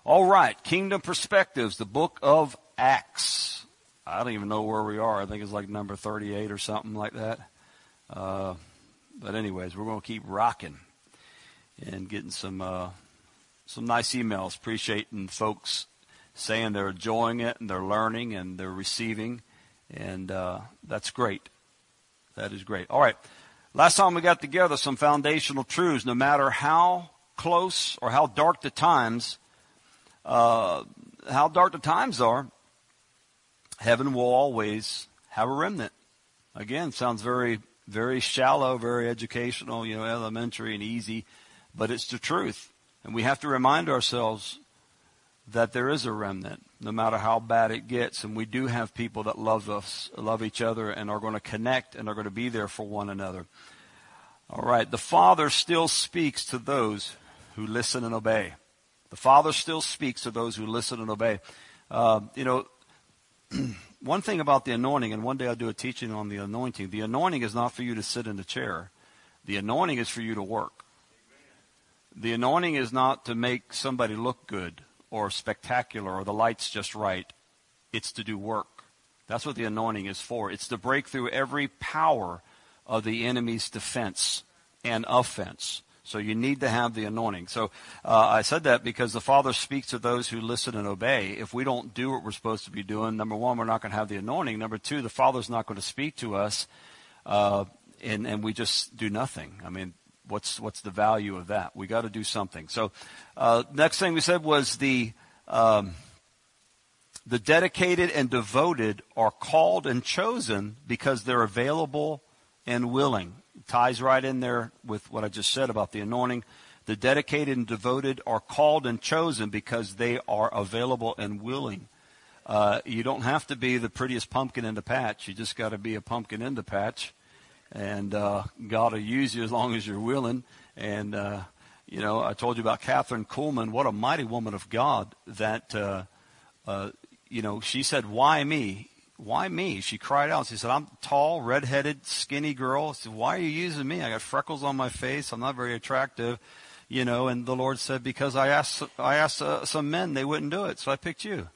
All right, Kingdom Perspectives, the book of Acts. I don't even know where we are. I think it's like number 38 or something like that. But anyways, we're going to keep rocking and getting some nice emails. Appreciating folks saying they're enjoying it and they're learning and they're receiving. And that's great. That is great. All right. Last time we got together, some foundational truths. No matter how close or how dark the times are, heaven will always have a remnant. Again, sounds very, very shallow, very educational, elementary and easy, but it's the truth. And we have to remind ourselves that there is a remnant, no matter how bad it gets. And we do have people that love us, love each other, and are going to connect and are going to be there for one another. All right. The Father still speaks to those who listen and obey. The Father still speaks to those who listen and obey. One thing about the anointing, and one day I'll do a teaching on the anointing is not for you to sit in a chair. The anointing is for you to work. The anointing is not to make somebody look good or spectacular or the lights just right. It's to do work. That's what the anointing is for. It's to break through every power of the enemy's defense and offense. So you need to have the anointing. So I said that because the Father speaks to those who listen and obey. If we don't do what we're supposed to be doing, number one, we're not going to have the anointing. Number two, the Father's not going to speak to us, and we just do nothing. I mean, what's the value of that? We got to do something. So next thing we said was the dedicated and devoted are called and chosen because they're available and willing. It ties right in there with what I just said about the anointing. The dedicated and devoted are called and chosen because they are available and willing. You don't have to be the prettiest pumpkin in the patch. You just got to be a pumpkin in the patch. And God will use you as long as you're willing. And, I told you about Catherine Kuhlman. What a mighty woman of God that, she said, why me? Why me? She cried out. She said, I'm tall, redheaded, skinny girl. I said, why are you using me? I got freckles on my face. I'm not very attractive. And the Lord said, because I asked some men, they wouldn't do it. So I picked you.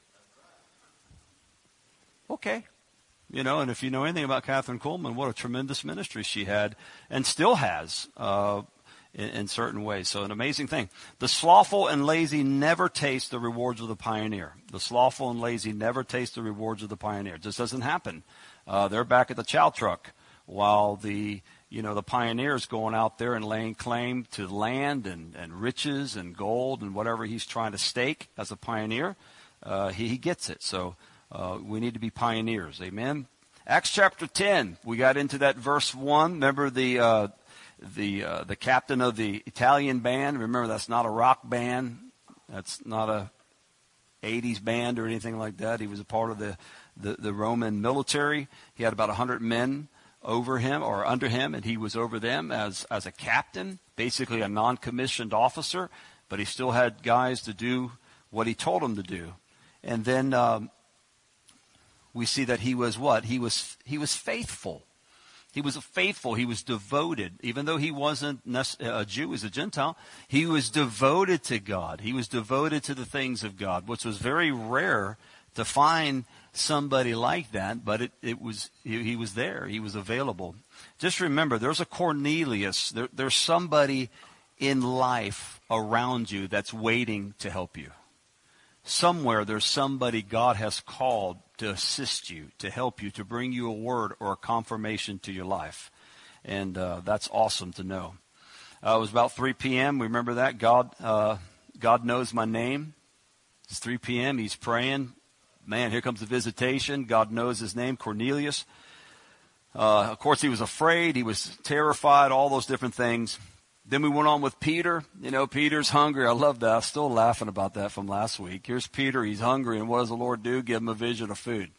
Okay. And if you know anything about Catherine Kuhlman, what a tremendous ministry she had and still has in certain ways. So an amazing thing. The slothful and lazy never taste the rewards of the pioneer. The slothful and lazy never taste the rewards of the pioneer. It just doesn't happen. They're back at the chow truck while the pioneer's going out there and laying claim to land and riches and gold and whatever he's trying to stake as a pioneer. He gets it. So we need to be pioneers. Amen. Acts chapter 10, we got into that verse 1. Remember the captain of the Italian band. Remember, that's not a rock band. That's not a 80s band or anything like that. He was a part of the Roman military. He had about 100 men over him or under him, and he was over them as a captain, basically a non-commissioned officer, but he still had guys to do what he told them to do. And then we see that he was what? He was faithful. He was faithful. He was devoted. Even though he wasn't a Jew, he was a Gentile, he was devoted to God. He was devoted to the things of God, which was very rare to find somebody like that, but he was there. He was available. Just remember, there's a Cornelius. There's somebody in life around you that's waiting to help you. Somewhere there's somebody God has called to assist you, to help you, to bring you a word or a confirmation to your life. And that's awesome to know. It was about 3 p.m. We remember that. God knows my name. It's 3 p.m. He's praying. Man, here comes the visitation. God knows his name, Cornelius. Of course, he was afraid. He was terrified, all those different things. Then we went on with Peter. Peter's hungry. I love that. I'm still laughing about that from last week. Here's Peter. He's hungry. And what does the Lord do? Give him a vision of food.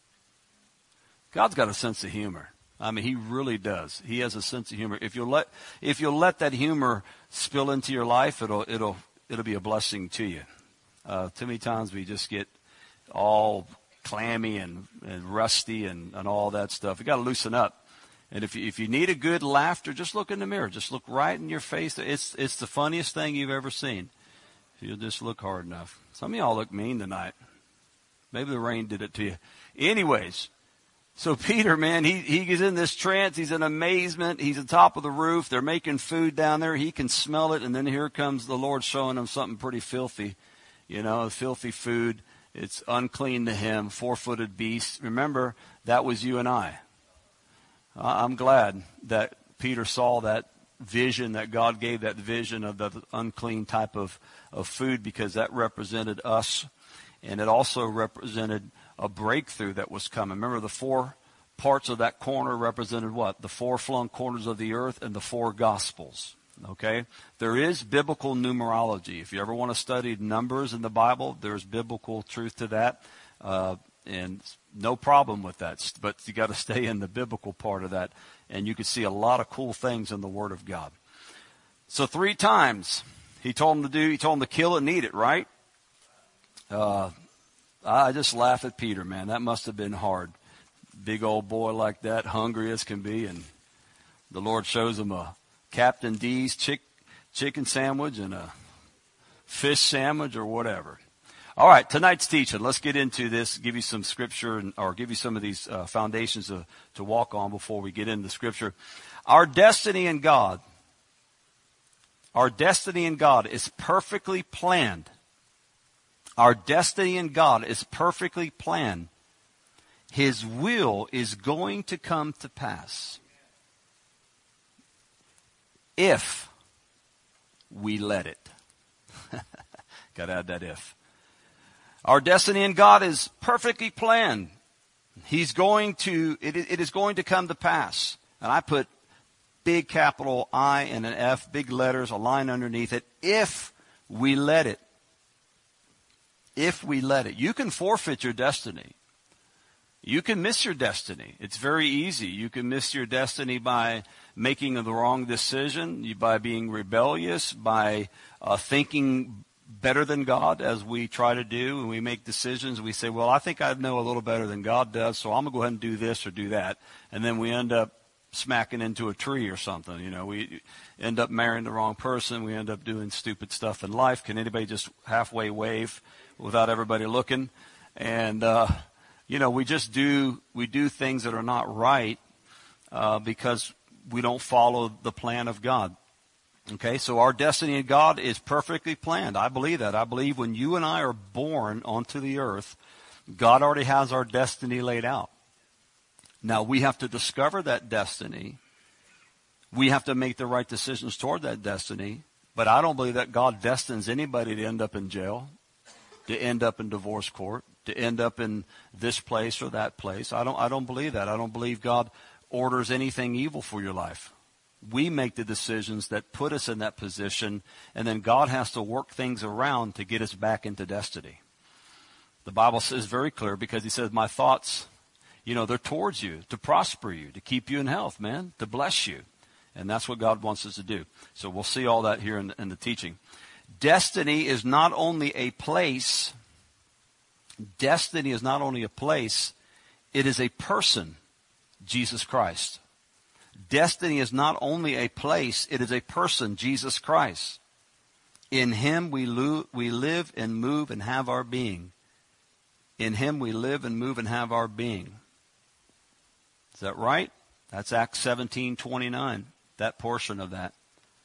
God's got a sense of humor. I mean, he really does. He has a sense of humor. If you'll let that humor spill into your life, it'll be a blessing to you. Too many times we just get all clammy and rusty and all that stuff. We got to loosen up. And if you need a good laughter, just look in the mirror. Just look right in your face. It's the funniest thing you've ever seen. If you'll just look hard enough. Some of y'all look mean tonight. Maybe the rain did it to you. Anyways, so Peter, man, he is in this trance. He's in amazement. He's on top of the roof. They're making food down there. He can smell it. And then here comes the Lord showing him something pretty filthy. You know, filthy food. It's unclean to him. 4-footed beast. Remember, that was you and I. I'm glad that Peter saw that vision, that God gave that vision of the unclean type of food, because that represented us. And it also represented a breakthrough that was coming. Remember, the 4 parts of that corner represented what? The 4 flung corners of the earth and the 4 gospels. Okay? There is biblical numerology. If you ever want to study numbers in the Bible, there's biblical truth to that. And no problem with that. But you got to stay in the biblical part of that. And you can see a lot of cool things in the Word of God. So 3 times he told him to kill it and eat it, right? I just laugh at Peter, man. That must have been hard. Big old boy like that, hungry as can be, and the Lord shows him a Captain D's chicken sandwich and a fish sandwich or whatever. All right, tonight's teaching. Let's get into this, give you some scripture, or give you some of these foundations to walk on before we get into Scripture. Our destiny in God is perfectly planned. Our destiny in God is perfectly planned. His will is going to come to pass if we let it. Got to add that if. Our destiny in God is perfectly planned. It is going to come to pass. And I put big capital I and an F, big letters, a line underneath it, if we let it. If we let it. You can forfeit your destiny. You can miss your destiny. It's very easy. You can miss your destiny by making the wrong decision, by being rebellious, by thinking better than God, as we try to do. And we make decisions. We say, well, I think I know a little better than God does, so I'm going to go ahead and do this or do that. And then we end up smacking into a tree or something. You know, we end up marrying the wrong person. We end up doing stupid stuff in life. Can anybody just halfway wave without everybody looking? And, we do things that are not right, because we don't follow the plan of God. Okay, so our destiny in God is perfectly planned. I believe that. I believe when you and I are born onto the earth, God already has our destiny laid out. Now, we have to discover that destiny. We have to make the right decisions toward that destiny. But I don't believe that God destines anybody to end up in jail, to end up in divorce court, to end up in this place or that place. I don't believe that. I don't believe God orders anything evil for your life. We make the decisions that put us in that position, and then God has to work things around to get us back into destiny. The Bible says very clear, because he says, my thoughts, they're towards you, to prosper you, to keep you in health, man, to bless you. And that's what God wants us to do. So we'll see all that here in the teaching. Destiny is not only a place. Destiny is not only a place, it is a person, Jesus Christ. Destiny is not only a place, it is a person, Jesus Christ. In him we live and move and have our being. In him we live and move and have our being. Is that right? That's Acts 17:29, that portion of that.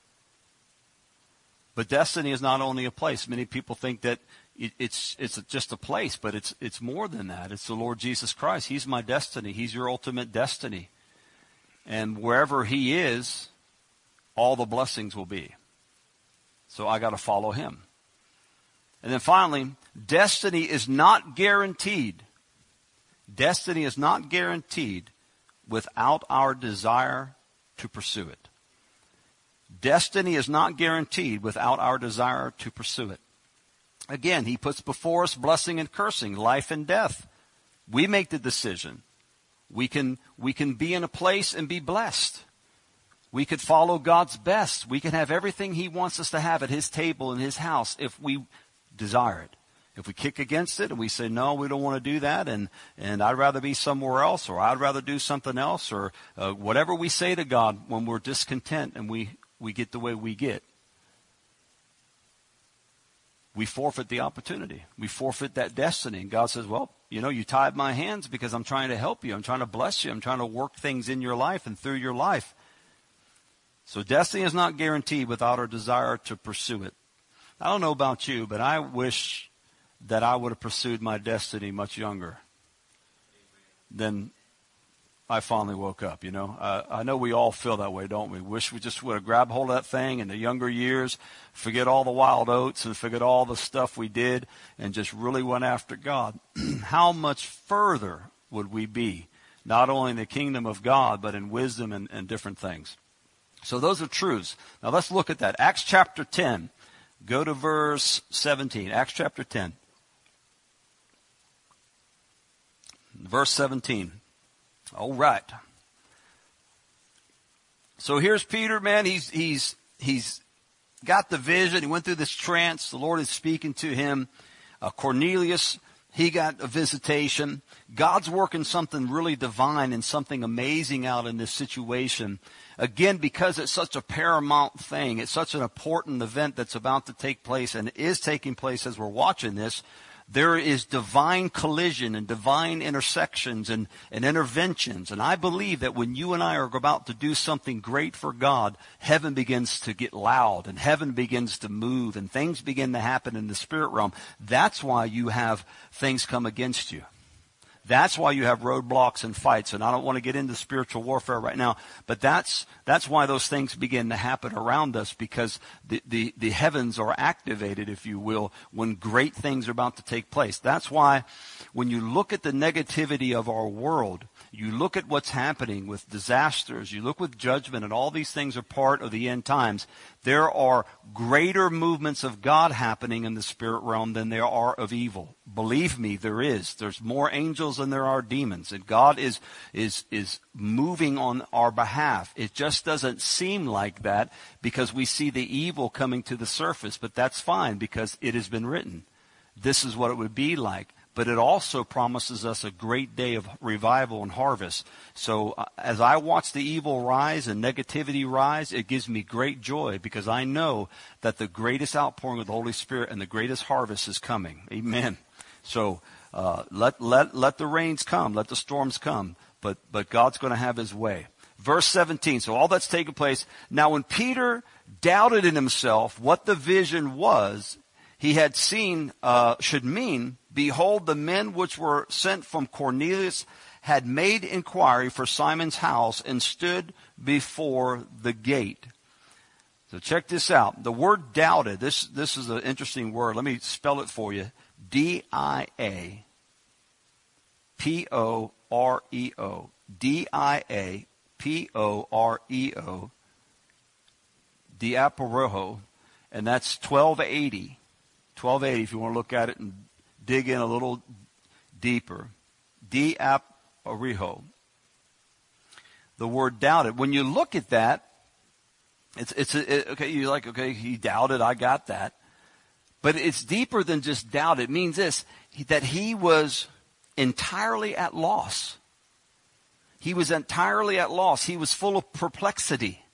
But destiny is not only a place. Many people think that it's just a place, but it's more than that. It's the Lord Jesus Christ. He's my destiny. He's your ultimate destiny. And wherever he is, all the blessings will be. So I got to follow him. And then finally, destiny is not guaranteed. Destiny is not guaranteed without our desire to pursue it. Destiny is not guaranteed without our desire to pursue it. Again, he puts before us blessing and cursing, life and death. We make the decision. We can be in a place and be blessed. We could follow God's best. We can have everything he wants us to have at his table in his house if we desire it. If we kick against it and we say, no, we don't want to do that, and I'd rather be somewhere else, or I'd rather do something else, or whatever we say to God when we're discontent and we get the way we get. we forfeit the opportunity. We forfeit that destiny. And God says, well, you tied my hands because I'm trying to help you. I'm trying to bless you. I'm trying to work things in your life and through your life. So destiny is not guaranteed without our desire to pursue it. I don't know about you, but I wish that I would have pursued my destiny much younger than I finally woke up, I know we all feel that way, don't we? Wish we just would have grabbed hold of that thing in the younger years, forget all the wild oats and forget all the stuff we did and just really went after God. How much further would we be, not only in the kingdom of God, but in wisdom and different things? So those are truths. Now let's look at that. Acts chapter 10. Go to verse 17. Acts chapter 10. Verse 17. All right. So here's Peter, man. He's got the vision. He went through this trance. The Lord is speaking to him. Cornelius, he got a visitation. God's working something really divine and something amazing out in this situation. Again, because it's such a paramount thing. It's such an important event that's about to take place and is taking place as we're watching this. There is divine collision and divine intersections and interventions. And I believe that when you and I are about to do something great for God, heaven begins to get loud and heaven begins to move and things begin to happen in the spirit realm. That's why you have things come against you. That's why you have roadblocks and fights. And I don't want to get into spiritual warfare right now, but that's why those things begin to happen around us, because the heavens are activated, if you will, when great things are about to take place. That's why when you look at the negativity of our world, you look at what's happening with disasters, you look with judgment, and all these things are part of the end times. There are greater movements of God happening in the spirit realm than there are of evil. Believe me, there is. There's more angels than there are demons. And God is moving on our behalf. It just doesn't seem like that because we see the evil coming to the surface. But that's fine because it has been written. This is what it would be like. But it also promises us a great day of revival and harvest. So as I watch the evil rise and negativity rise, it gives me great joy because I know that the greatest outpouring of the Holy Spirit and the greatest harvest is coming. Amen. So let the rains come, let the storms come, but God's going to have his way. Verse 17, so all that's taken place. Now when Peter doubted in himself what the vision was, he had seen should mean, behold, the men which were sent from Cornelius had made inquiry for Simon's house and stood before the gate. So check this out. The word doubted, this is an interesting word. Let me spell it for you. D-I-A-P-O-R-E-O. D-I-A-P-O-R-E-O. Diaporeo. And that's 1280. 1280 if you want to look at it and dig in a little deeper. Diaporeo. The word doubted. When you look at that, okay, you're like, okay, he doubted, I got that. But it's deeper than just doubt. It means this, that he was entirely at loss. He was entirely at loss. He was full of perplexity.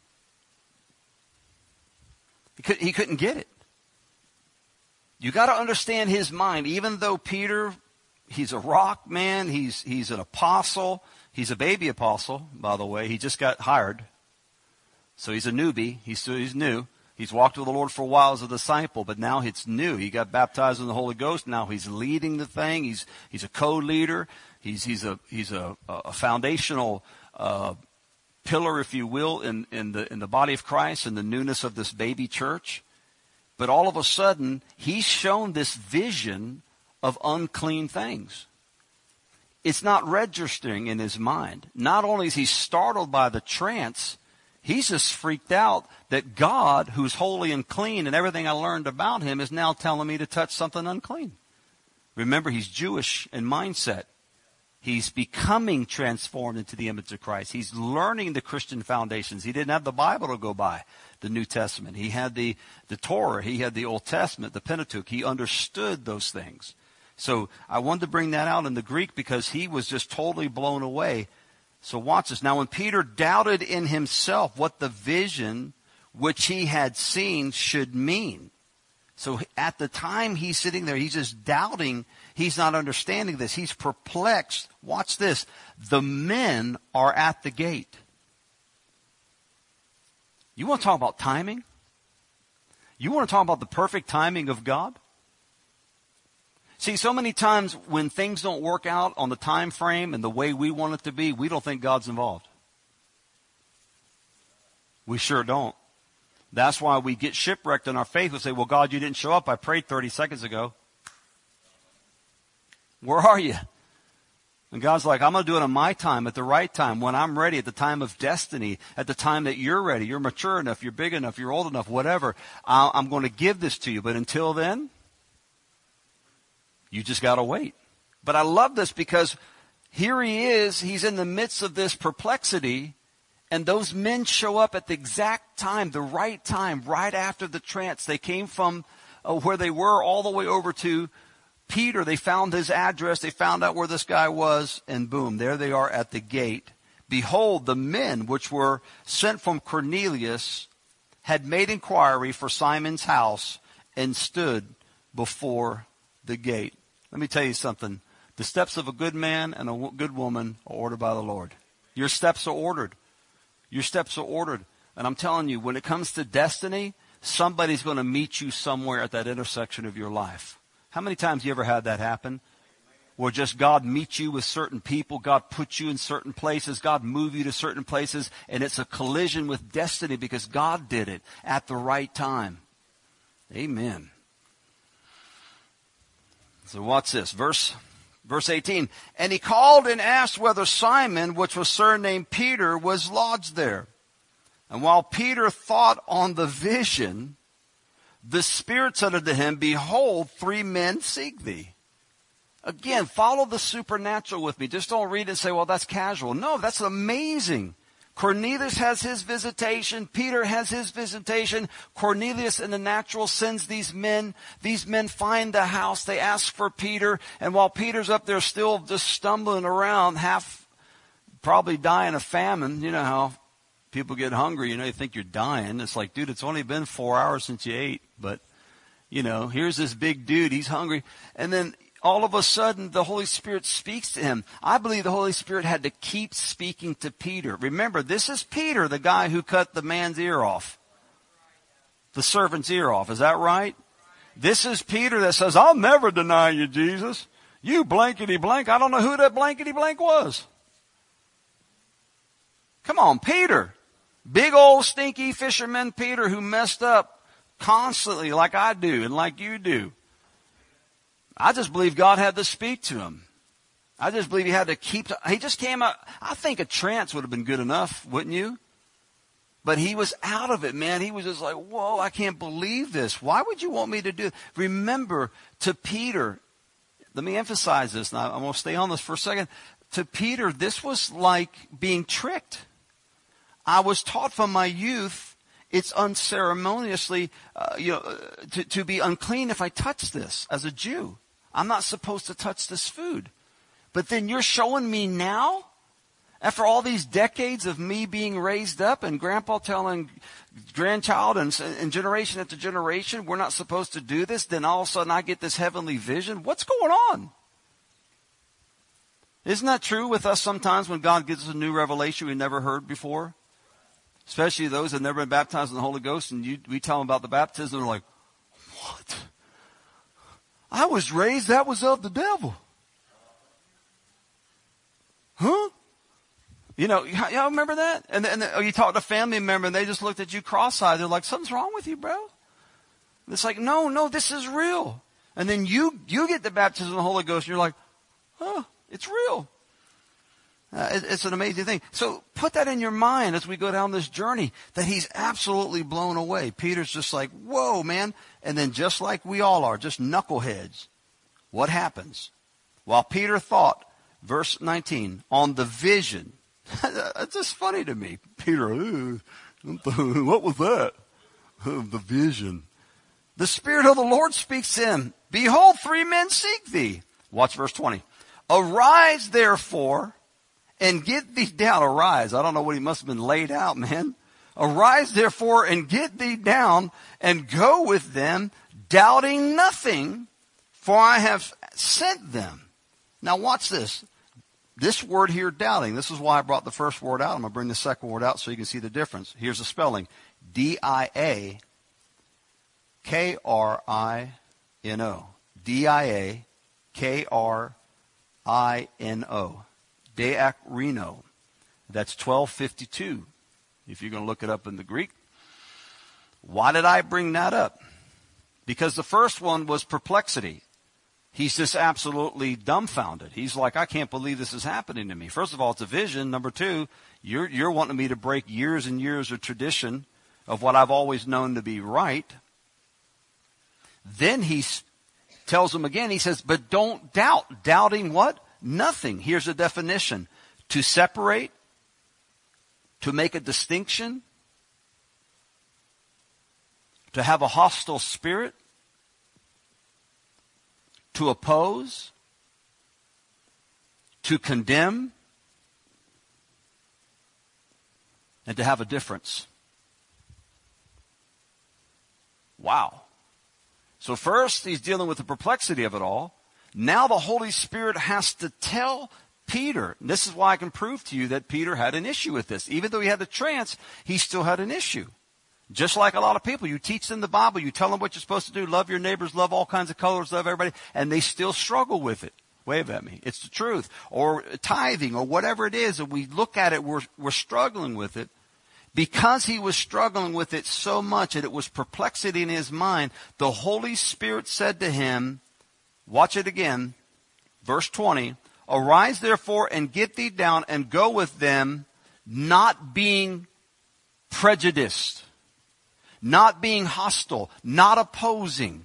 He couldn't get it. You got to understand his mind. Even though Peter, he's a rock man, he's an apostle. He's a baby apostle, by the way. He just got hired. So he's a newbie. He's new. He's walked with the Lord for a while as a disciple, but now it's new. He got baptized in the Holy Ghost. Now he's leading the thing. He's a co-leader. He's a foundational pillar, if you will, in the body of Christ and the newness of this baby church. But all of a sudden, he's shown this vision of unclean things. It's not registering in his mind. Not only is he startled by the trance, he's just freaked out that God, who's holy and clean, and everything I learned about him, is now telling me to touch something unclean. Remember, he's Jewish in mindset. He's becoming transformed into the image of Christ. He's learning the Christian foundations. He didn't have the Bible to go by, the New Testament. He had the Torah. He had the Old Testament, the Pentateuch. He understood those things. So I wanted to bring that out in the Greek because he was just totally blown away. So watch this. Now when Peter doubted in himself what the vision which he had seen should mean. So at the time he's sitting there, he's just doubting. He's not understanding this. He's perplexed. Watch this. The men are at the gate. You want to talk about timing? You want to talk about the perfect timing of God? See, so many times when things don't work out on the time frame and the way we want it to be, we don't think God's involved. We sure don't. That's why we get shipwrecked in our faith. We say, well, God, you didn't show up. I prayed 30 seconds ago. Where are you? And God's like, I'm going to do it on my time, at the right time, when I'm ready, at the time of destiny, at the time that you're ready. You're mature enough, you're big enough, you're old enough, whatever. I'm going to give this to you. But until then, you just got to wait. But I love this because here he is. He's in the midst of this perplexity. And those men show up at the exact time, the right time, right after the trance. They came from where they were all the way over to Peter. They found his address. They found out where this guy was. And boom, there they are at the gate. Behold, the men which were sent from Cornelius had made inquiry for Simon's house and stood before the gate. Let me tell you something. The steps of a good man and a good woman are ordered by the Lord. Your steps are ordered. Your steps are ordered. And I'm telling you, when it comes to destiny, somebody's going to meet you somewhere at that intersection of your life. How many times have you ever had that happen? Where just God meets you with certain people, God puts you in certain places, God moves you to certain places, and it's a collision with destiny because God did it at the right time. Amen. So watch this. Verse 18. And he called and asked whether Simon, which was surnamed Peter, was lodged there. And while Peter thought on the vision, the Spirit said unto him, Behold, 3 men seek thee. Again, follow the supernatural with me. Just don't read it and say, well, that's casual. No, that's amazing. Cornelius has his visitation. Peter has his visitation. Cornelius in the natural sends these men. These men find the house. They ask for Peter. And while Peter's up there still just stumbling around, half probably dying of famine, you know how people get hungry, you think you're dying. It's like, dude, it's only been 4 hours since you ate. But, here's this big dude. He's hungry. And then all of a sudden, the Holy Spirit speaks to him. I believe the Holy Spirit had to keep speaking to Peter. Remember, this is Peter, the guy who cut the man's ear off. The servant's ear off. Is that right? This is Peter that says, I'll never deny you, Jesus. You blankety blank. I don't know who that blankety blank was. Come on, Peter. Big old stinky fisherman Peter who messed up constantly like I do and like you do. I just believe God had to speak to him. I just believe he had to he just came out. I think a trance would have been good enough, wouldn't you? But he was out of it, man. He was just like, whoa, I can't believe this. Why would you want me to do it? Remember, to Peter, let me emphasize this. Now, I'm going to stay on this for a second. To Peter, this was like being tricked. I was taught from my youth, it's unceremoniously, to be unclean if I touch this as a Jew. I'm not supposed to touch this food. But then you're showing me now, after all these decades of me being raised up and grandpa telling grandchild and generation after generation, we're not supposed to do this. Then all of a sudden I get this heavenly vision. What's going on? Isn't that true with us sometimes when God gives us a new revelation we never heard before? Especially those that have never been baptized in the Holy Ghost, and we tell them about the baptism, they're like, what? I was raised, that was of the devil. Huh? Y'all remember that? And you talk to a family member, and they just looked at you cross-eyed. They're like, something's wrong with you, bro. And it's like, no, this is real. And then you get the baptism of the Holy Ghost, and you're like, oh, it's real. It's an amazing thing. So put that in your mind as we go down this journey, that he's absolutely blown away. Peter's just like, whoa, man. And then just like we all are, just knuckleheads, what happens? While Peter thought, verse 19, on the vision. It's just funny to me. Peter, what was that? The vision. The Spirit of the Lord speaks to him. Behold, 3 men seek thee. Watch verse 20. Arise, therefore, and get thee down. Arise. I don't know what he must have been laid out, man. Arise, therefore, and get thee down and go with them doubting nothing, for I have sent them. Now watch this. This word here, doubting, this is why I brought the first word out. I'm going to bring the second word out so you can see the difference. Here's the spelling. D-I-A-K-R-I-N-O. D-I-A-K-R-I-N-O. Diakrino. That's 1252, if you're going to look it up in the Greek. Why did I bring that up? Because the first one was perplexity. He's just absolutely dumbfounded. He's like, I can't believe this is happening to me. First of all, it's a vision. Number two, you're wanting me to break years and years of tradition of what I've always known to be right. Then he tells him again, he says, but don't doubt. Doubting what? Nothing. Here's a definition. To separate, to make a distinction, to have a hostile spirit, to oppose, to condemn, and to have a difference. Wow. So first, he's dealing with the perplexity of it all. Now the Holy Spirit has to tell Peter. And this is why I can prove to you that Peter had an issue with this. Even though he had the trance, he still had an issue. Just like a lot of people, you teach them the Bible, you tell them what you're supposed to do, love your neighbors, love all kinds of colors, love everybody, and they still struggle with it. Wave at me. It's the truth. Or tithing, or whatever it is, and we look at it, we're struggling with it. Because he was struggling with it so much, and it was perplexity in his mind, the Holy Spirit said to him, watch it again, verse 20, arise therefore and get thee down and go with them, not being prejudiced. Not being hostile, not opposing,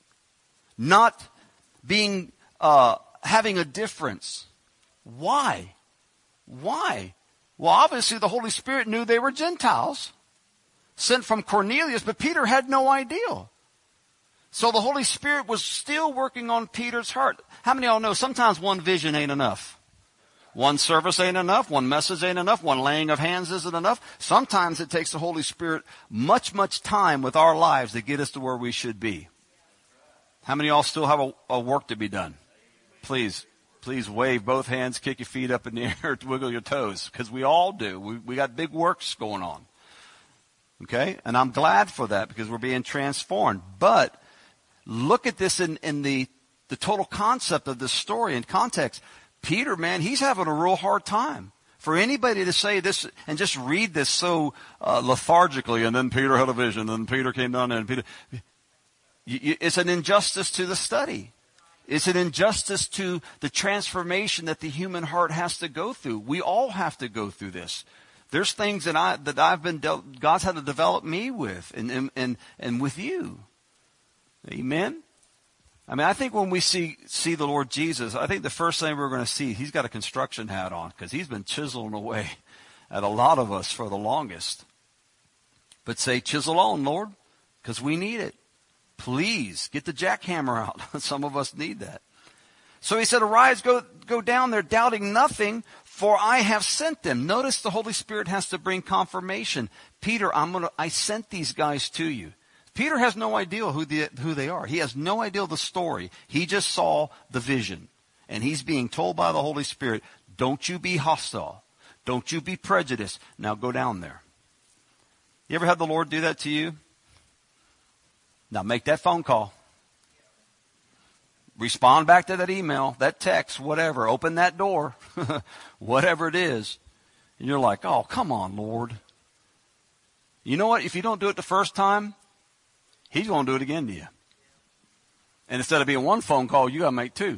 not being, having a difference. Why? Why? Well, obviously the Holy Spirit knew they were Gentiles, sent from Cornelius, but Peter had no idea. So the Holy Spirit was still working on Peter's heart. How many of y'all know sometimes one vision ain't enough? One service ain't enough. One message ain't enough. One laying of hands isn't enough. Sometimes it takes the Holy Spirit much time with our lives to get us to where we should be. How many of y'all still have a work to be done? Please wave both hands, kick your feet up in the air, wiggle your toes, because we all do. We got big works going on. Okay? And I'm glad for that because we're being transformed. But look at this in the total concept of this story and context. Peter, man, he's having a real hard time. For anybody to say this and just read this so lethargically, and then Peter had a vision, and then Peter came down there, and Peter, it's an injustice to the study. It's an injustice to the transformation that the human heart has to go through. We all have to go through this. There's things that I've been God's had to develop me with, and with you. Amen. I mean, I think when we see the Lord Jesus, I think the first thing we're going to see, he's got a construction hat on because he's been chiseling away at a lot of us for the longest. But say, chisel on, Lord, because we need it. Please get the jackhammer out. Some of us need that. So he said, arise, go down there, doubting nothing, for I have sent them. Notice the Holy Spirit has to bring confirmation. Peter, I sent these guys to you. Peter has no idea who they are. He has no idea the story. He just saw the vision. And he's being told by the Holy Spirit, don't you be hostile. Don't you be prejudiced. Now go down there. You ever had the Lord do that to you? Now make that phone call. Respond back to that email, that text, whatever. Open that door, whatever it is. And you're like, oh, come on, Lord. You know what? If you don't do it the first time, he's going to do it again to you. And instead of being one phone call, you got to make two.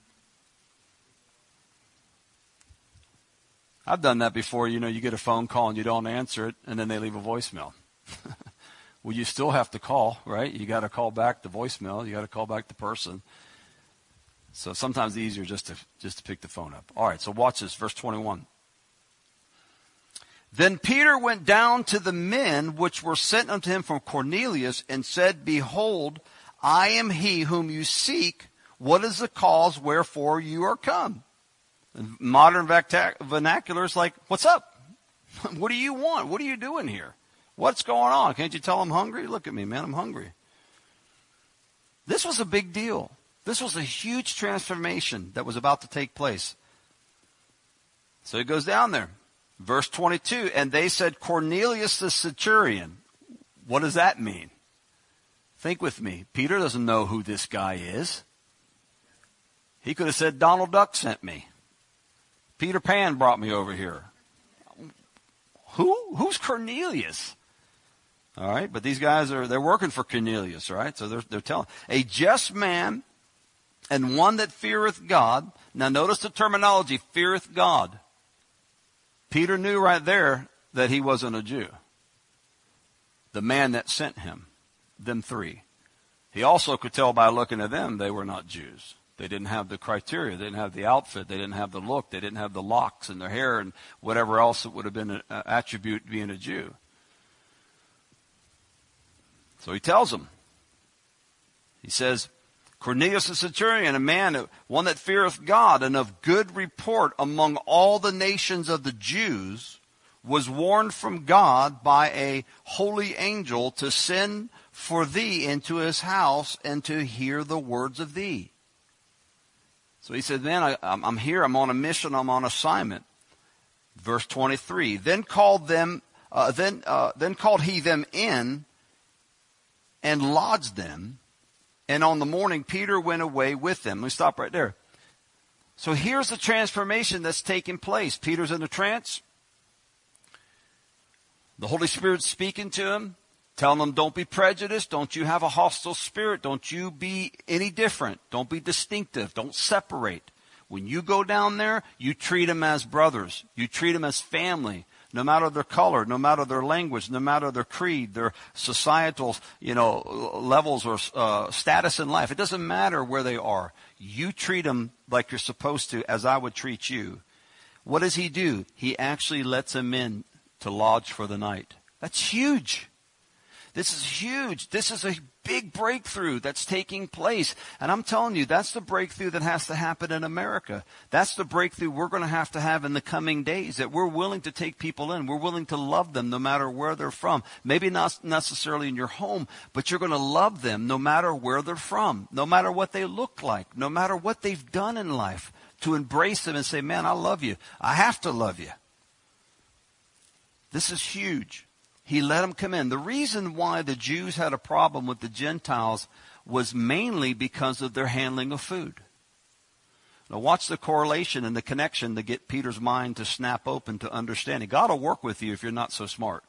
I've done that before. You know, you get a phone call and you don't answer it, and then they leave a voicemail. Well, you still have to call, right? You got to call back the voicemail. You got to call back the person. So sometimes it's easier just to pick the phone up. All right, so watch this, verse 21. Then Peter went down to the men which were sent unto him from Cornelius and said, behold, I am he whom you seek. What is the cause wherefore you are come? And modern vernacular is like, what's up? What do you want? What are you doing here? What's going on? Can't you tell I'm hungry? Look at me, man, I'm hungry. This was a big deal. This was a huge transformation that was about to take place. So it goes down there. Verse 22, and they said, Cornelius the centurion. What does that mean? Think with me. Peter doesn't know who this guy is. He could have said, Donald Duck sent me. Peter Pan brought me over here. Who's Cornelius? All right, but these guys they're working for Cornelius, right? So they're telling. A just man and one that feareth God. Now notice the terminology, feareth God. Peter knew right there that he wasn't a Jew. The man that sent him, them three. He also could tell by looking at them they were not Jews. They didn't have the criteria. They didn't have the outfit. They didn't have the look. They didn't have the locks in their hair and whatever else that would have been an attribute to being a Jew. So he tells them. He says, Cornelius the centurion, a man, one that feareth God and of good report among all the nations of the Jews, was warned from God by a holy angel to send for thee into his house and to hear the words of thee. So he said, man, I'm here. I'm on a mission. I'm on assignment. Verse 23. Then called he them in and lodged them. And on the morning, Peter went away with them. Let me stop right there. So here's the transformation that's taking place. Peter's in a trance. The Holy Spirit's speaking to him, telling him, don't be prejudiced. Don't you have a hostile spirit. Don't you be any different. Don't be distinctive. Don't separate. When you go down there, you treat them as brothers. You treat them as family. No matter their color, no matter their language, no matter their creed, their societal, levels or status in life. It doesn't matter where they are. You treat them like you're supposed to, as I would treat you. What does he do? He actually lets them in to lodge for the night. That's huge. This is huge. This is a big breakthrough that's taking place. And I'm telling you, that's the breakthrough that has to happen in America. That's the breakthrough we're going to have in the coming days, that we're willing to take people in. We're willing to love them no matter where they're from. Maybe not necessarily in your home, but you're going to love them no matter where they're from, no matter what they look like, no matter what they've done in life, to embrace them and say, man, I love you. I have to love you. This is huge. He let them come in. The reason why the Jews had a problem with the Gentiles was mainly because of their handling of food. Now watch the correlation and the connection to get Peter's mind to snap open to understanding. God will work with you if you're not so smart.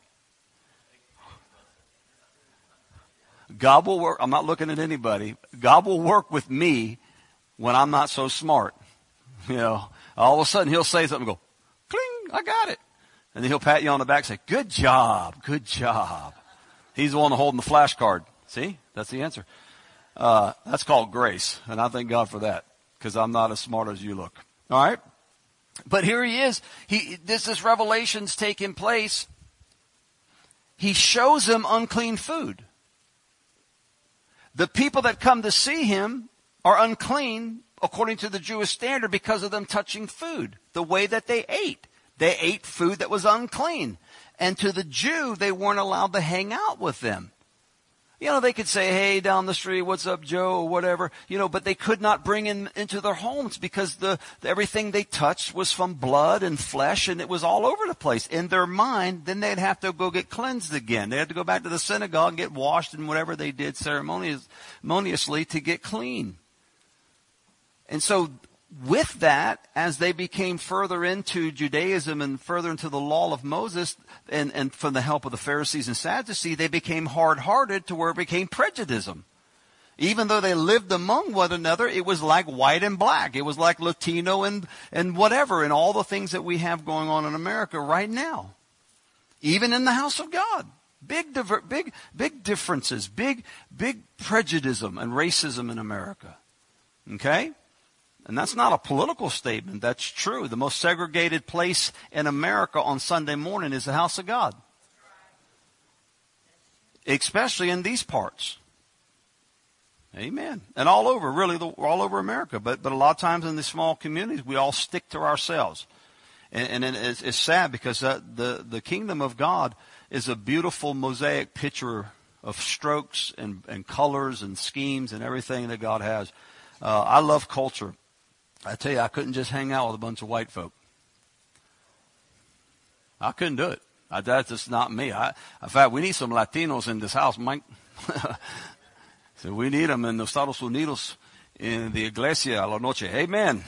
God will work. I'm not looking at anybody. God will work with me when I'm not so smart. All of a sudden he'll say something and go, cling, I got it. And then he'll pat you on the back and say, good job, good job. He's the one holding the flashcard. See, that's the answer. That's called grace. And I thank God for that, because I'm not as smart as you look. All right. But here he is. This revelation's taking place. He shows them unclean food. The people that come to see him are unclean according to the Jewish standard because of them touching food, the way that they ate. They ate food that was unclean. And to the Jew, they weren't allowed to hang out with them. They could say, hey, down the street, what's up, Joe, or whatever. But they could not bring him into their homes because everything they touched was from blood and flesh, and it was all over the place. In their mind, then they'd have to go get cleansed again. They had to go back to the synagogue and get washed and whatever they did ceremoniously to get clean. And so with that, as they became further into Judaism and further into the law of Moses, and from the help of the Pharisees and Sadducees, they became hard-hearted to where it became prejudice. Even though they lived among one another, it was like white and black. It was like Latino and whatever, and all the things that we have going on in America right now. Even in the house of God. Big differences, big prejudice and racism in America. Okay? And that's not a political statement. That's true. The most segregated place in America on Sunday morning is the house of God. Especially in these parts. Amen. And all over, really, all over America. But a lot of times in these small communities, we all stick to ourselves. And it's sad because the kingdom of God is a beautiful mosaic picture of strokes and colors and schemes and everything that God has. I love culture. I tell you, I couldn't just hang out with a bunch of white folk. I couldn't do it. That's just not me. In fact, we need some Latinos in this house, Mike. So we need them in the Estados Unidos, in the Iglesia a la noche. Amen.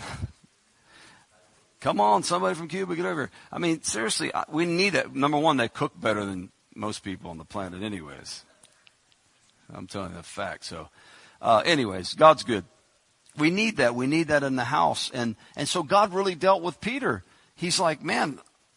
Come on, somebody from Cuba, get over here. I mean, seriously, we need it. Number one, they cook better than most people on the planet anyways. I'm telling you the fact. So, anyways, God's good. We need that. We need that in the house. And so God really dealt with Peter. He's like, man,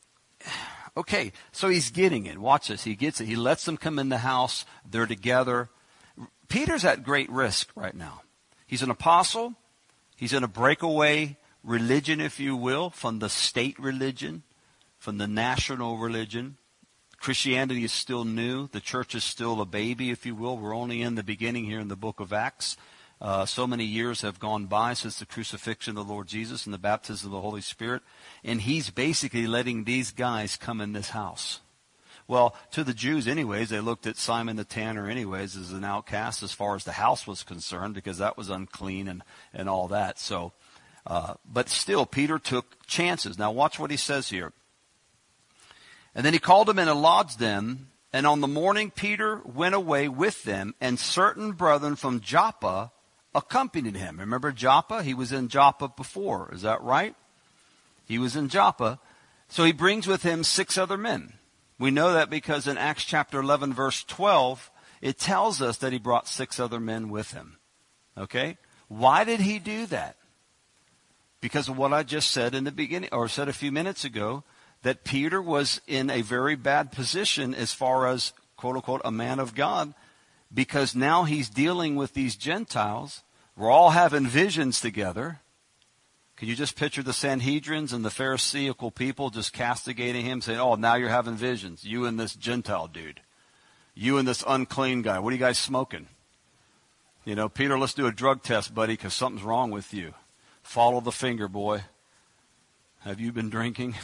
okay. So he's getting it. Watch this. He gets it. He lets them come in the house. They're together. Peter's at great risk right now. He's an apostle. He's in a breakaway religion, if you will, from the state religion, from the national religion. Christianity is still new. The church is still a baby, if you will. We're only in the beginning here in the book of Acts. So many years have gone by since the crucifixion of the Lord Jesus and the baptism of the Holy Spirit. And he's basically letting these guys come in this house. Well, to the Jews anyways, they looked at Simon the Tanner anyways as an outcast as far as the house was concerned, because that was unclean and all that. So, but still, Peter took chances. Now watch what he says here. And then he called them in and lodged them. And on the morning Peter went away with them, and certain brethren from Joppa accompanied him. Remember Joppa? He was in Joppa before. Is that right? He was in Joppa. So he brings with him 6 other men. We know that because in Acts chapter 11 verse 12, it tells us that he brought 6 other men with him. Okay? Why did he do that? Because of what I just said in the beginning, or said a few minutes ago, that Peter was in a very bad position as far as, quote unquote, a man of God, because now he's dealing with these Gentiles. We're all having visions together. Can you just picture the Sanhedrins and the Pharisaical people just castigating him, saying, oh, now you're having visions. You and this Gentile dude. You and this unclean guy. What are you guys smoking? You know, Peter, let's do a drug test, buddy, because something's wrong with you. Follow the finger, boy. Have you been drinking?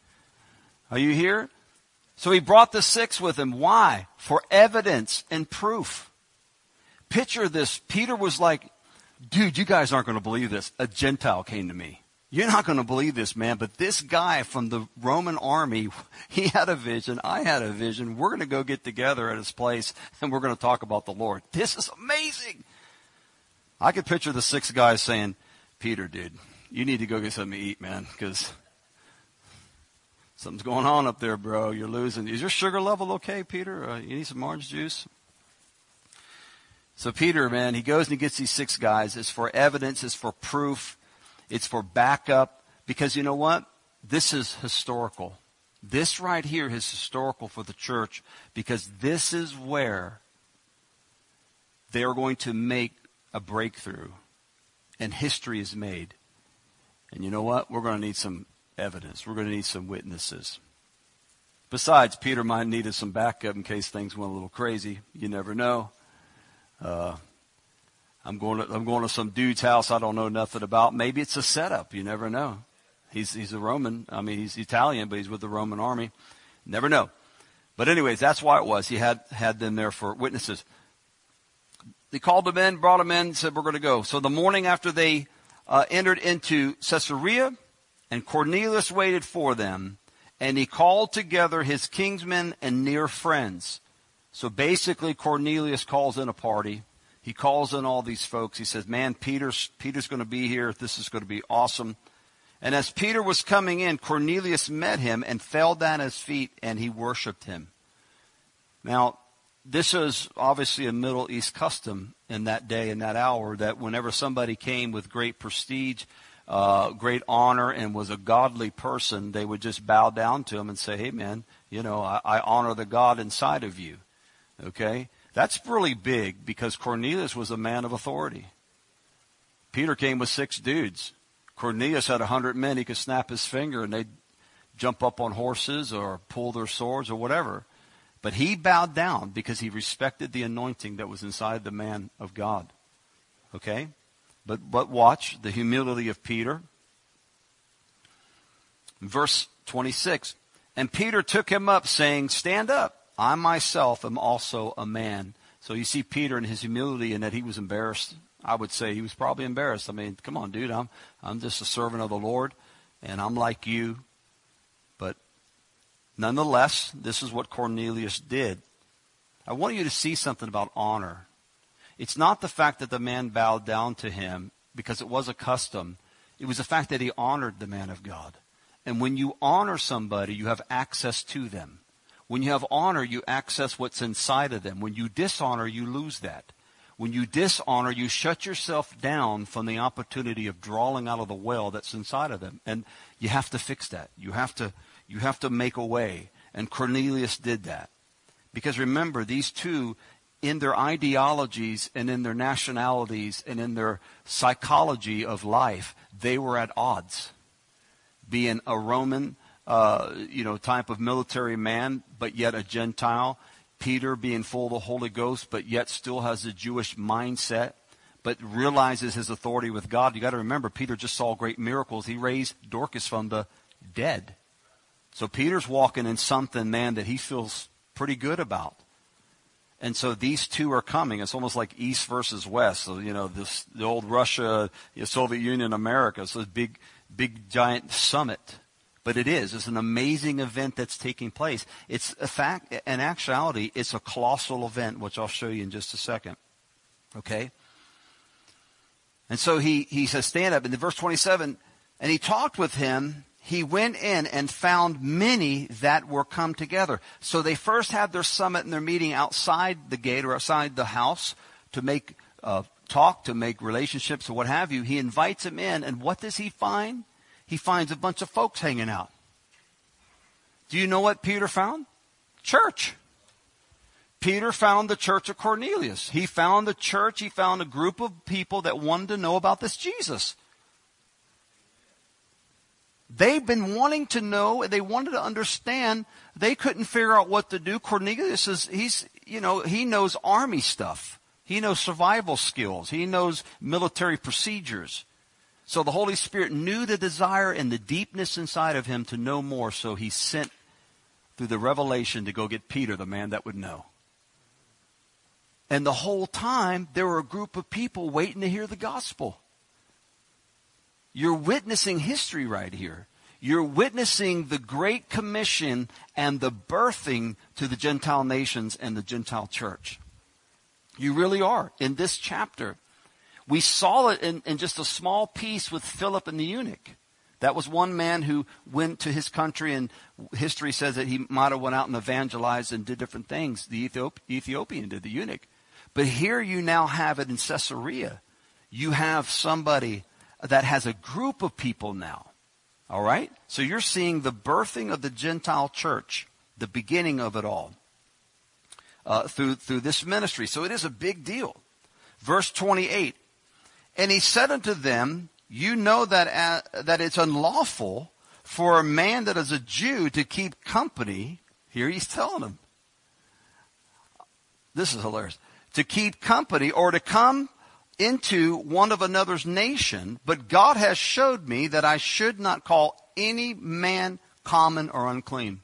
Are you here? So he brought the 6 with him. Why? For evidence and proof. Picture this. Peter was like, dude, you guys aren't going to believe this. A Gentile came to me. You're not going to believe this, man. But this guy from the Roman army, he had a vision. I had a vision. We're going to go get together at his place, and we're going to talk about the Lord. This is amazing. I could picture the 6 guys saying, Peter, dude, you need to go get something to eat, man, because something's going on up there, bro. You're losing. Is your sugar level okay, Peter? You need some orange juice? So Peter, man, he goes and he gets these 6 guys. It's for evidence. It's for proof. It's for backup. Because you know what? This is historical. This right here is historical for the church, because this is where they are going to make a breakthrough. And history is made. And you know what? We're going to need some evidence. We're going to need some witnesses. Besides, Peter might needed some backup in case things went a little crazy. You never know. I'm going to some dude's house I don't know nothing about. Maybe it's a setup. You never know. He's a Roman. I mean, he's Italian, but he's with the Roman army. Never know. But anyways, that's why it was. He had them there for witnesses. He called them in, brought them in, said, we're going to go. So the morning after they entered into Caesarea, and Cornelius waited for them, and he called together his kinsmen and near friends. So basically, Cornelius calls in a party. He calls in all these folks. He says, man, Peter's going to be here. This is going to be awesome. And as Peter was coming in, Cornelius met him and fell down at his feet, and he worshiped him. Now, this is obviously a Middle East custom in that day and that hour, that whenever somebody came with great prestige, great honor, and was a godly person, they would just bow down to him and say, hey, man, you know, I honor the God inside of you. Okay? That's really big, because Cornelius was a man of authority. Peter came with 6 dudes. Cornelius had 100 men. He could snap his finger and they'd jump up on horses or pull their swords or whatever. But he bowed down because he respected the anointing that was inside the man of God. Okay? But watch the humility of Peter. Verse 26. And Peter took him up, saying, stand up. I myself am also a man. So you see Peter in his humility and that he was embarrassed. I would say he was probably embarrassed. I mean, come on, dude, I'm just a servant of the Lord, and I'm like you. But nonetheless, this is what Cornelius did. I want you to see something about honor. It's not the fact that the man bowed down to him because it was a custom. It was the fact that he honored the man of God. And when you honor somebody, you have access to them. When you have honor, you access what's inside of them. When you dishonor, you lose that. When you dishonor, you shut yourself down from the opportunity of drawing out of the well that's inside of them. And you have to fix that. You have to make a way. And Cornelius did that. Because remember, these two, in their ideologies and in their nationalities and in their psychology of life, they were at odds. Being a Roman, type of military man, but yet a Gentile. Peter being full of the Holy Ghost, but yet still has a Jewish mindset, but realizes his authority with God. You got to remember, Peter just saw great miracles. He raised Dorcas from the dead. So Peter's walking in something, man, that he feels pretty good about. And so these two are coming. It's almost like East versus West. So, the old Russia, Soviet Union, America. So this big, giant summit. But it's an amazing event that's taking place. It's a fact, in actuality, it's a colossal event, which I'll show you in just a second. Okay? And so he says, stand up. In verse 27, and he talked with him. He went in and found many that were come together. So they first had their summit and their meeting outside the gate or outside the house to make talk, to make relationships or what have you. He invites them in, and what does he find? He finds a bunch of folks hanging out. Do you know what Peter found? Church. Peter found the church of Cornelius. He found the church. He found a group of people that wanted to know about this Jesus. They've been wanting to know. They wanted to understand. They couldn't figure out what to do. Cornelius he knows army stuff. He knows survival skills. He knows military procedures. So the Holy Spirit knew the desire and the deepness inside of him to know more. So he sent through the revelation to go get Peter, the man that would know. And the whole time, there were a group of people waiting to hear the gospel. You're witnessing history right here. You're witnessing the Great Commission and the birthing to the Gentile nations and the Gentile church. You really are. In this chapter, we saw it in just a small piece with Philip and the eunuch. That was one man who went to his country, and history says that he might have went out and evangelized and did different things. The Ethiopian did, the eunuch. But here you now have it in Caesarea. You have somebody that has a group of people now. All right? So you're seeing the birthing of the Gentile church, the beginning of it all, through this ministry. So it is a big deal. Verse 28. And he said unto them, you know that it's unlawful for a man that is a Jew to keep company. Here he's telling them. This is hilarious. To keep company or to come into one of another's nation. But God has showed me that I should not call any man common or unclean.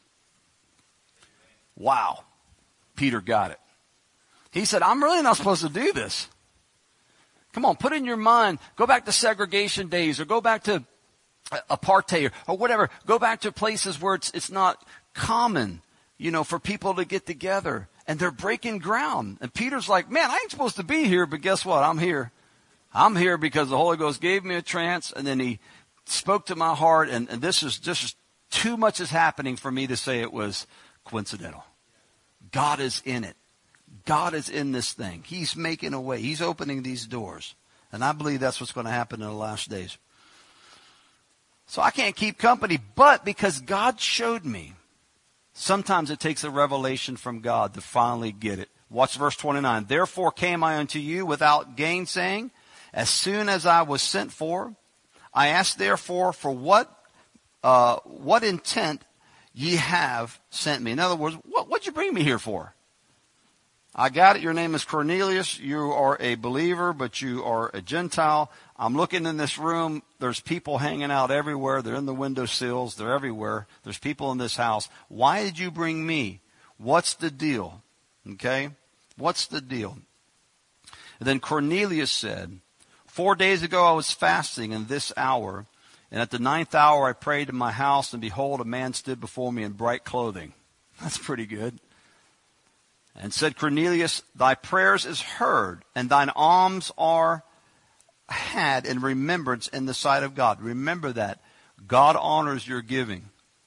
Wow. Peter got it. He said, I'm really not supposed to do this. Come on, put in your mind, go back to segregation days or go back to apartheid or whatever. Go back to places where it's not common, for people to get together. And they're breaking ground. And Peter's like, man, I ain't supposed to be here, but guess what? I'm here. I'm here because the Holy Ghost gave me a trance and then he spoke to my heart. And this is just too much is happening for me to say it was coincidental. God is in it. God is in this thing. He's making a way. He's opening these doors. And I believe that's what's going to happen in the last days. So I can't keep company, but because God showed me. Sometimes it takes a revelation from God to finally get it. Watch verse 29. Therefore came I unto you without gainsaying, as soon as I was sent for. I asked therefore for what intent ye have sent me. In other words, what'd you bring me here for? I got it. Your name is Cornelius. You are a believer, but you are a Gentile. I'm looking in this room. There's people hanging out everywhere. They're in the windowsills. They're everywhere. There's people in this house. Why did you bring me? What's the deal? Okay. What's the deal? And then Cornelius said, 4 days ago I was fasting in this hour, and at the 9th hour I prayed in my house, and behold, a man stood before me in bright clothing. That's pretty good. And said, Cornelius, thy prayers is heard, and thine alms are had in remembrance in the sight of God. Remember that. God honors your giving.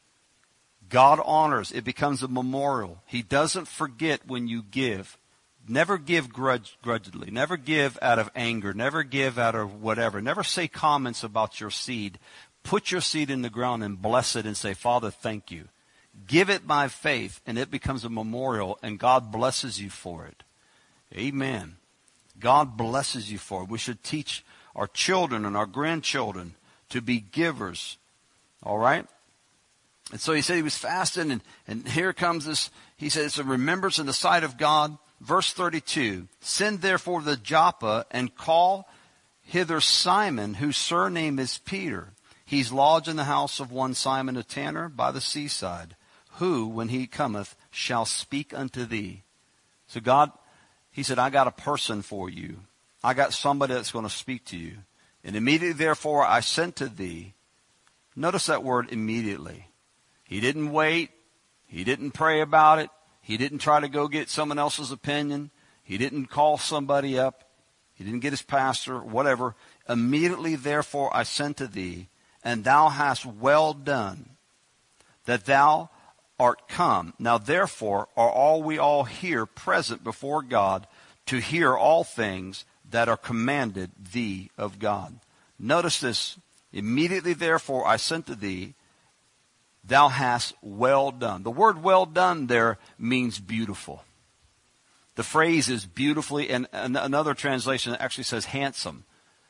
God honors. It becomes a memorial. He doesn't forget when you give. Never give grudgingly. Never give out of anger. Never give out of whatever. Never say comments about your seed. Put your seed in the ground and bless it and say, Father, thank you. Give it by faith, and it becomes a memorial, and God blesses you for it. Amen. God blesses you for it. We should teach our children and our grandchildren to be givers. All right? And so he said he was fasting, and here comes this. He said it's a remembrance in the sight of God. Verse 32, send therefore to Joppa and call hither Simon, whose surname is Peter. He's lodged in the house of one Simon a tanner by the seaside, who, when he cometh, shall speak unto thee. So God, he said, I got a person for you. I got somebody that's going to speak to you. And immediately therefore I sent to thee. Notice that word immediately. He didn't wait. He didn't pray about it. He didn't try to go get someone else's opinion. He didn't call somebody up. He didn't get his pastor, whatever. Immediately therefore I sent to thee, and thou hast well done, that thou art come. Now therefore are all we all here present before God, to hear all things that are commanded thee of God. Notice this. Immediately therefore I sent to thee, thou hast well done. The word well done there means beautiful. The phrase is beautifully, and another translation actually says handsome.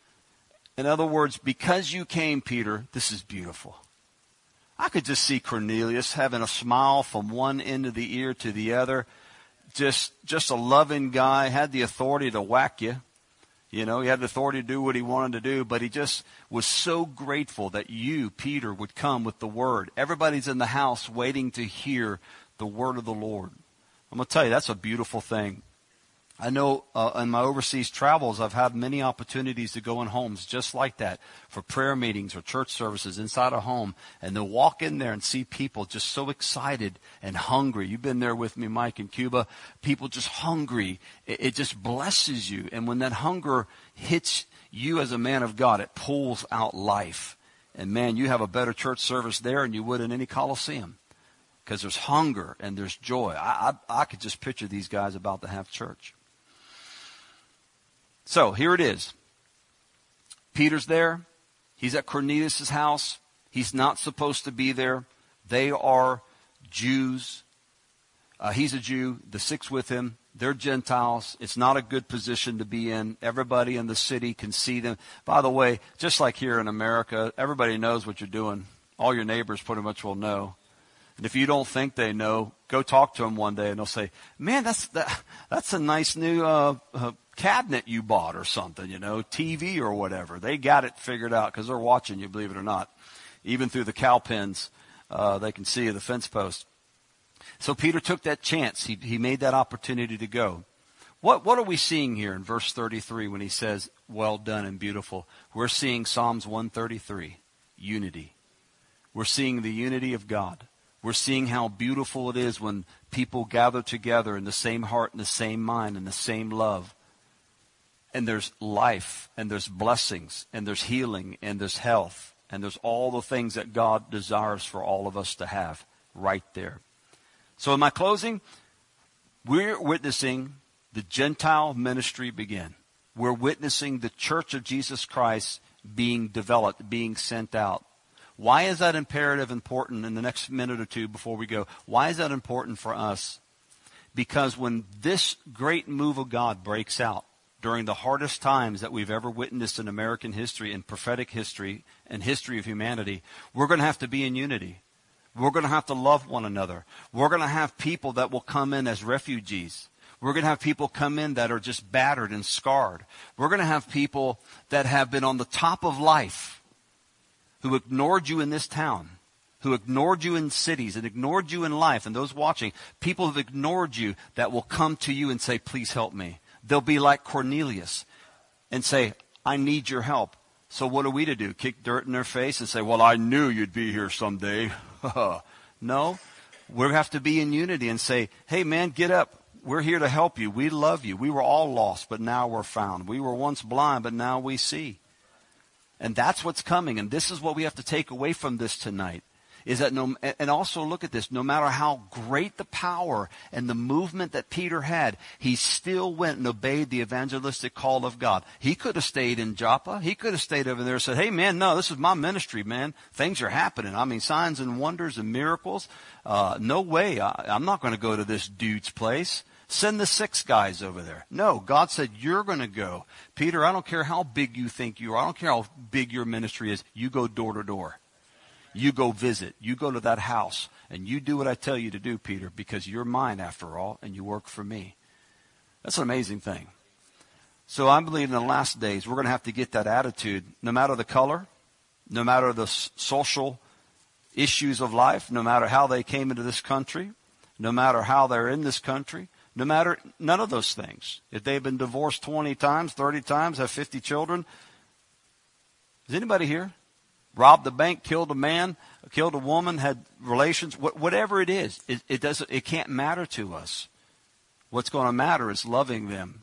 In other words, because you came, Peter, this is beautiful. I could just see Cornelius having a smile from one end of the ear to the other. Just a loving guy, had the authority to whack you. You know, he had the authority to do what he wanted to do, but he just was so grateful that you, Peter, would come with the word. Everybody's in the house waiting to hear the word of the Lord. I'm going to tell you, that's a beautiful thing. I know in my overseas travels, I've had many opportunities to go in homes just like that for prayer meetings or church services inside a home, and to walk in there and see people just so excited and hungry. You've been there with me, Mike, in Cuba. People just hungry. It just blesses you. And when that hunger hits you as a man of God, it pulls out life. And man, you have a better church service there than you would in any coliseum, because there's hunger and there's joy. I could just picture these guys about to have church. So here it is. Peter's there. He's at Cornelius' house. He's not supposed to be there. They are Jews. He's a Jew. The six with him, they're Gentiles. It's not a good position to be in. Everybody in the city can see them. By the way, just like here in America, everybody knows what you're doing. All your neighbors pretty much will know. And if you don't think they know, go talk to them one day and they'll say, man, that's a nice new cabinet you bought or something, you know, TV or whatever. They got it figured out because they're watching you, believe it or not. Even through the cow pens, they can see the fence post. So Peter took that chance. He made that opportunity to go. What are we seeing here in verse 33 when he says, well done and beautiful? We're seeing Psalms 133, unity. We're seeing the unity of God. We're seeing how beautiful it is when people gather together in the same heart and the same mind and the same love. And there's life, and there's blessings, and there's healing, and there's health, and there's all the things that God desires for all of us to have right there. So in my closing, we're witnessing the Gentile ministry begin. We're witnessing the church of Jesus Christ being developed, being sent out. Why is that imperative important in the next minute or two before we go? Why is that important for us? Because when this great move of God breaks out during the hardest times that we've ever witnessed in American history and prophetic history and history of humanity, we're going to have to be in unity. We're going to have to love one another. We're going to have people that will come in as refugees. We're going to have people come in that are just battered and scarred. We're going to have people that have been on the top of life, who ignored you in this town, who ignored you in cities and ignored you in life, and those watching, people who've ignored you that will come to you and say, please help me. They'll be like Cornelius and say, I need your help. So what are we to do? Kick dirt in their face and say, well, I knew you'd be here someday. No, we have to be in unity and say, hey man, get up. We're here to help you. We love you. We were all lost, but now we're found. We were once blind, but now we see. And that's what's coming. And this is what we have to take away from this tonight. Is that and also look at this, no matter how great the power and the movement that Peter had, he still went and obeyed the evangelistic call of God. He could have stayed in Joppa. He could have stayed over there and said, hey man, no, this is my ministry, man. Things are happening. I mean, signs and wonders and miracles. No way. I'm not going to go to this dude's place. Send the 6 guys over there. No, God said, you're going to go. Peter, I don't care how big you think you are. I don't care how big your ministry is. You go door to door. You go visit. You go to that house. And you do what I tell you to do, Peter, because you're mine after all, and you work for me. That's an amazing thing. So I believe in the last days, we're going to have to get that attitude, no matter the color, no matter the social issues of life, no matter how they came into this country, no matter how they're in this country, no matter none of those things. If they've been divorced 20 times, 30 times, have 50 children. Is anybody here? Robbed the bank, killed a man, killed a woman, had relations, whatever it is, it can't matter to us. What's going to matter is loving them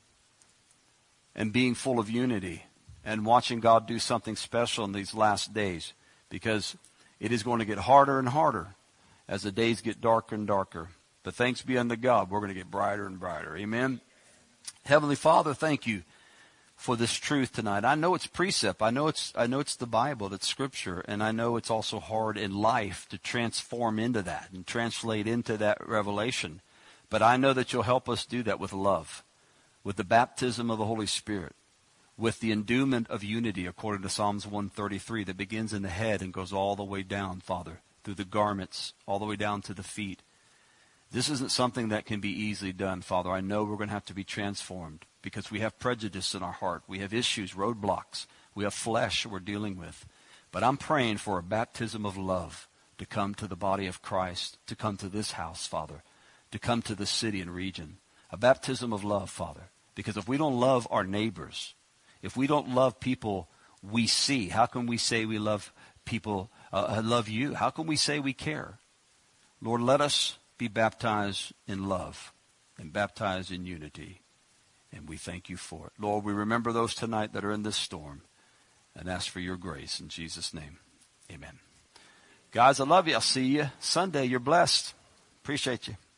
and being full of unity and watching God do something special in these last days, because it is going to get harder and harder as the days get darker and darker. But thanks be unto God, we're going to get brighter and brighter. Amen. Heavenly Father, thank you for this truth tonight. I know it's precept. I know it's the Bible, it's Scripture, and I know it's also hard in life to transform into that and translate into that revelation. But I know that you'll help us do that with love, with the baptism of the Holy Spirit, with the endowment of unity according to Psalms 133 that begins in the head and goes all the way down, Father, through the garments, all the way down to the feet. This isn't something that can be easily done, Father. I know we're going to have to be transformed because we have prejudice in our heart. We have issues, roadblocks. We have flesh we're dealing with. But I'm praying for a baptism of love to come to the body of Christ, to come to this house, Father, to come to the city and region. A baptism of love, Father. Because if we don't love our neighbors, if we don't love people we see, how can we say we love people, love you? How can we say we care? Lord, let us be baptized in love and baptized in unity. And we thank you for it. Lord, we remember those tonight that are in this storm and ask for your grace in Jesus' name. Amen. Guys, I love you. I'll see you Sunday. You're blessed. Appreciate you.